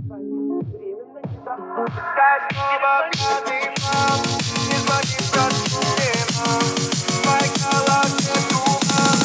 Пускай снова пьяный мам, не звони, прошу, мне, мам. В моей голове туман,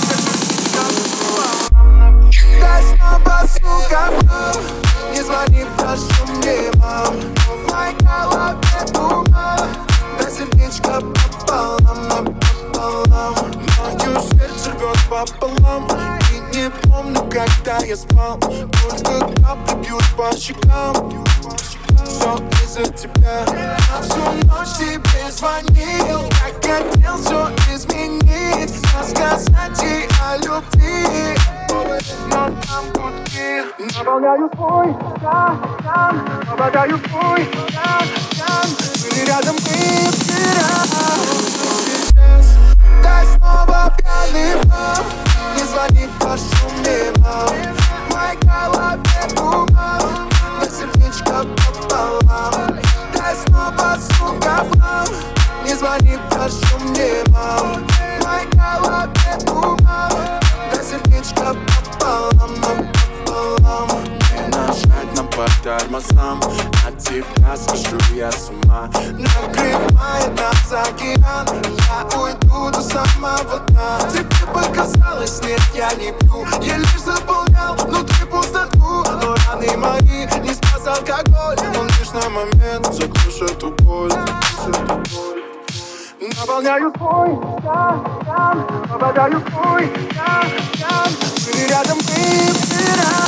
дай снова, сука, мам, не звони, прошу, мне, мам. В моей голове туман, дай сердечко пополам, напополам. Мое сердце рвет пополам, и не помню, когда я спал. Только капли бьют по щекам. Все из-за тебя. Я всю ночь тебе звонил, как хотел все изменить, рассказать ей о любви. Но там гудки. Наполняю свой стакан, попадаю в твой стакан. Были рядом мы вчера. Сейчас дай снова пьяный мам, не звони, прошу, мне, мам. В моей голове туман, дай сердечко пополам. Дай снова, сука, мам, не звони, прошу, мне, мам. В моей голове туман, дай сердечко пополам, напополам. Не нажать нам по тормозам, от тебя схожу я с ума. Накрывает нас океан, я уйду до самого дна. Тебе показалось, нет, я не пью, я лишь заполнял внутри пустоту. Но раны мои не спас алкоголь, он лишь на момент заглушит эту боль. Наполняю свой стакан, попадаю в твой стакан. Были рядом мы вчера.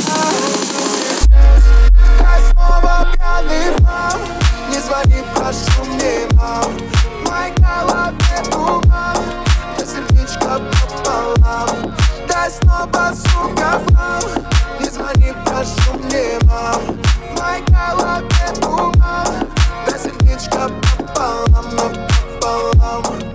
Дай снова пьяный мам, не звони, прошу, мне, мам. В моей голове туман, дай сердечко пополам. Дай снова, сука, мам, не звони, прошу, мне, мам. В моей голове туман, дай сердечко пополам, напополам.